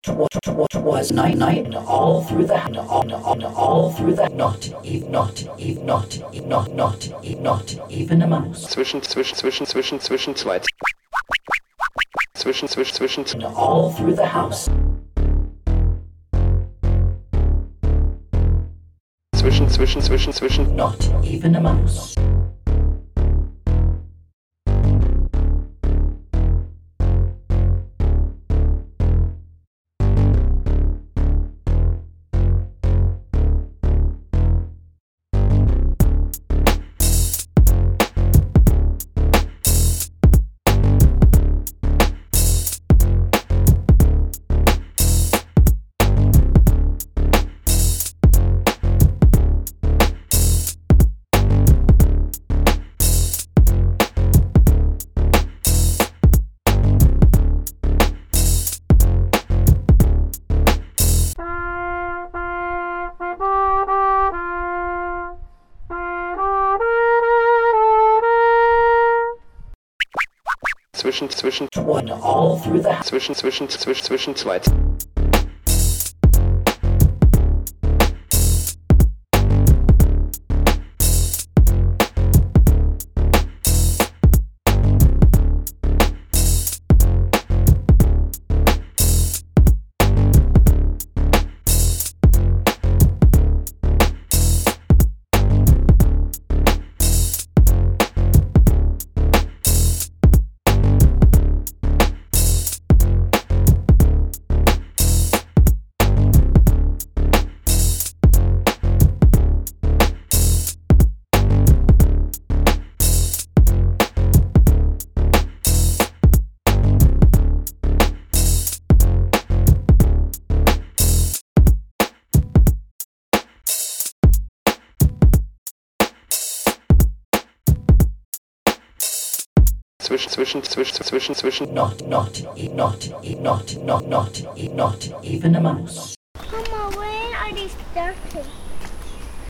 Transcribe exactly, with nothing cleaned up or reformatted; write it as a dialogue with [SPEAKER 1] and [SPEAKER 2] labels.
[SPEAKER 1] 'Twas night, night, all through the, all, all, all through the, not even, not even, not even, not, not even, not even a mouse.
[SPEAKER 2] Zwischen, zwischen, zwischen, zwischen, zwischen zwei. Zwischen, zwischen, zwischen.
[SPEAKER 1] All through the house.
[SPEAKER 2] Zwischen, zwischen, zwischen, zwischen.
[SPEAKER 1] Not even a mouse.
[SPEAKER 2] Zwischen, zwischen.
[SPEAKER 1] One all through the.
[SPEAKER 2] Zwischen, zwischen, zwischen, zwischen zwei. Zwischen, zwischen, zwischen, zwischen, zwischen.
[SPEAKER 1] Not, not, not, not, not, not, not even a mouse.
[SPEAKER 3] Mama, when are they stuck?